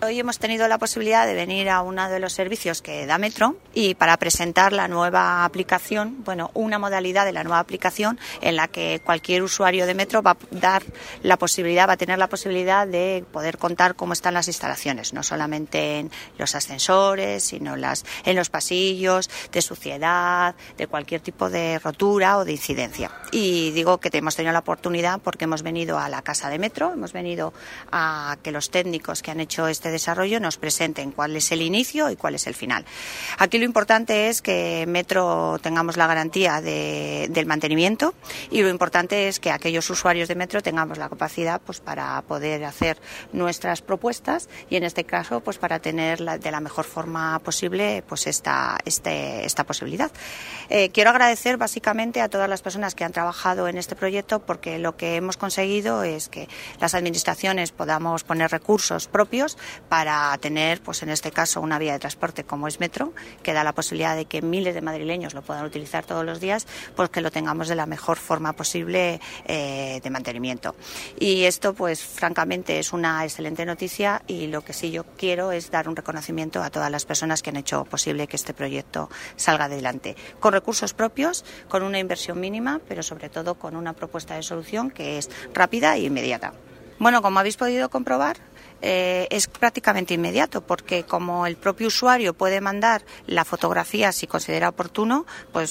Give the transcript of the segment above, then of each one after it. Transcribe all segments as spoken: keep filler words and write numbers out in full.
Hoy hemos tenido la posibilidad de venir a uno de los servicios que da Metro y para presentar la nueva aplicación, bueno, una modalidad de la nueva aplicación en la que cualquier usuario de Metro va a dar la posibilidad, va a tener la posibilidad de poder contar cómo están las instalaciones, no solamente en los ascensores, sino las, en los pasillos, de suciedad, de cualquier tipo de rotura o de incidencia. Y digo que hemos tenido la oportunidad porque hemos venido a la casa de Metro, hemos venido a que los técnicos que han hecho este desarrollo nos presenten cuál es el inicio y cuál es el final. Aquí lo importante es que Metro tengamos la garantía de, del mantenimiento y lo importante es que aquellos usuarios de Metro tengamos la capacidad pues para poder hacer nuestras propuestas y en este caso pues para tener la, de la mejor forma posible pues esta, este, esta posibilidad. Eh, quiero agradecer básicamente a todas las personas que han trabajado en este proyecto porque lo que hemos conseguido es que las administraciones podamos poner recursos propios para tener, pues en este caso, una vía de transporte como es Metro, que da la posibilidad de que miles de madrileños lo puedan utilizar todos los días, pues que lo tengamos de la mejor forma posible eh, de mantenimiento. Y esto, pues francamente, es una excelente noticia y lo que sí yo quiero es dar un reconocimiento a todas las personas que han hecho posible que este proyecto salga adelante, con recursos propios, con una inversión mínima, pero sobre todo con una propuesta de solución que es rápida e inmediata. Bueno, como habéis podido comprobar, Eh, es prácticamente inmediato porque como el propio usuario puede mandar la fotografía si considera oportuno, pues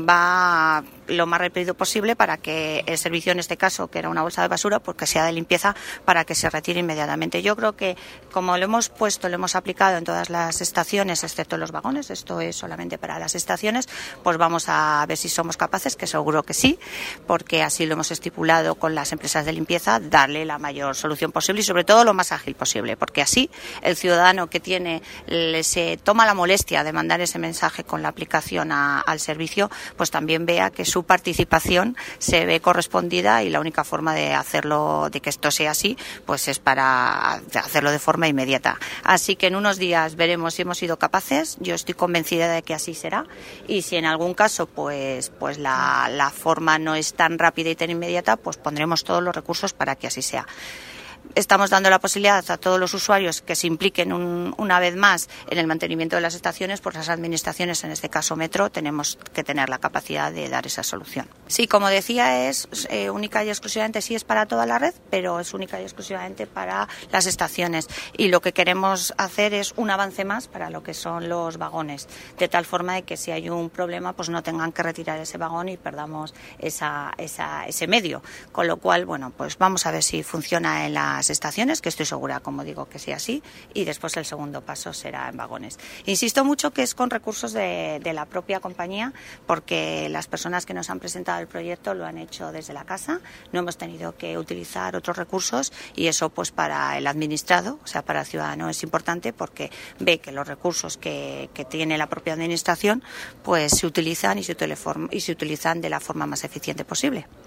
va lo más rápido posible para que el servicio, en este caso, que era una bolsa de basura, pues que sea de limpieza para que se retire inmediatamente. Yo creo que como lo hemos puesto, lo hemos aplicado en todas las estaciones, excepto en los vagones, esto es solamente para las estaciones, pues vamos a ver si somos capaces, que seguro que sí, porque así lo hemos estipulado con las empresas de limpieza, darle la mayor solución posible y sobre todo lo más ágil posible, porque así el ciudadano que tiene se toma la molestia de mandar ese mensaje con la aplicación a, al servicio, pues también vea que su participación se ve correspondida y la única forma de hacerlo, de que esto sea así, pues es para hacerlo de forma inmediata. Así que en unos días veremos si hemos sido capaces. Yo estoy convencida de que así será y si en algún caso pues pues la, la forma no es tan rápida y tan inmediata, pues pondremos todos los recursos para que así sea. Estamos dando la posibilidad a todos los usuarios que se impliquen un, una vez más en el mantenimiento de las estaciones, pues las administraciones, en este caso Metro, tenemos que tener la capacidad de dar esa solución. Sí, como decía, es eh, única y exclusivamente, sí es para toda la red, pero es única y exclusivamente para las estaciones. Y lo que queremos hacer es un avance más para lo que son los vagones, de tal forma de que si hay un problema, pues no tengan que retirar ese vagón y perdamos esa, esa, ese medio. Con lo cual, bueno, pues vamos a ver si funciona en la estaciones, que estoy segura, como digo, que sea así, y después el segundo paso será en vagones. Insisto mucho que es con recursos de, de la propia compañía, porque las personas que nos han presentado el proyecto lo han hecho desde la casa, no hemos tenido que utilizar otros recursos y eso pues para el administrado, o sea, para el ciudadano es importante porque ve que los recursos que, que tiene la propia administración pues se utilizan y se, y se utilizan de la forma más eficiente posible.